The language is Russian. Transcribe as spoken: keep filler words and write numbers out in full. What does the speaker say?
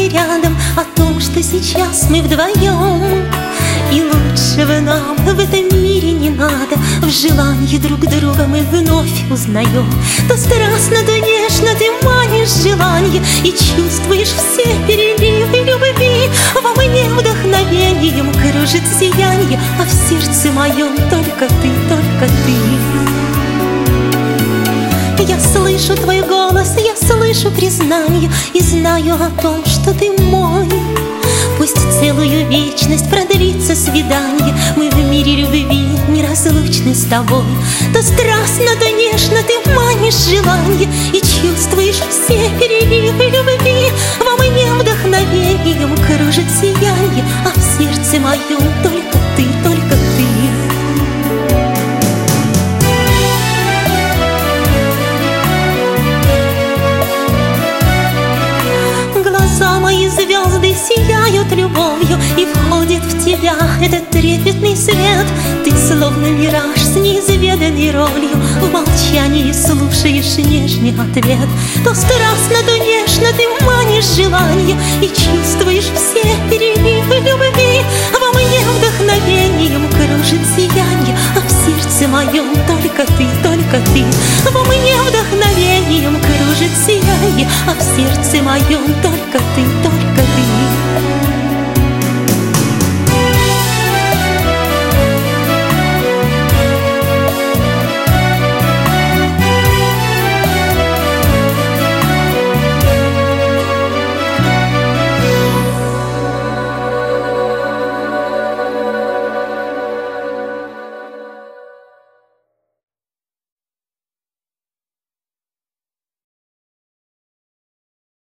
ты рядом, о том, что сейчас мы вдвоем. И лучшего нам в этом мире не надо. В желании друг друга мы вновь узнаем. То страстно, то нежно ты манишь желание и чувствуешь все переливы любви. Во мне вдохновением кружит сияние, а в сердце моем только ты, только ты. Я слышу твой голос, я слышу признание и знаю о том, что ты мой. Пусть целую вечность продлится свидание, мы в мире любви неразлучны с тобой. То страстно, то нежно ты манишь желание и чувствуешь все переливы любви. Во мне вдохновением кружит сияние, а в сердце моем только ты, только ты. Глаза мои звезды сияют любовью, и входит в тебя этот трепетный свет. Ты словно мираж с неизведанной ролью, в молчании слушаешь нежный ответ. То страстно, то нежно ты манишь желание и чувствуешь все переливы любви. Во мне вдохновением кружит сияние, а в сердце моем только ты, только ты. Во мне вдохновением кружит сияние, а в сердце моем только